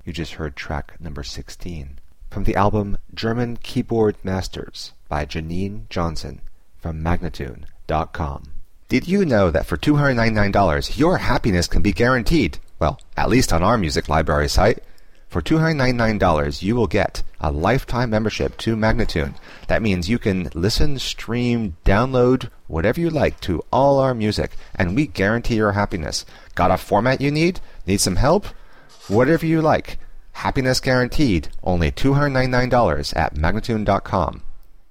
You just heard track number 16. From the album German Keyboard Masters by Janine Johnson from Magnatune.com. Did you know that for $299 your happiness can be guaranteed? Well, at least on our music library site. For $299 you will get a lifetime membership to Magnatune. That means you can listen, stream, download, whatever you like to all our music, and we guarantee your happiness. Got a format you need? Need some help? Whatever you like. Happiness guaranteed. Only $299 at Magnatune.com.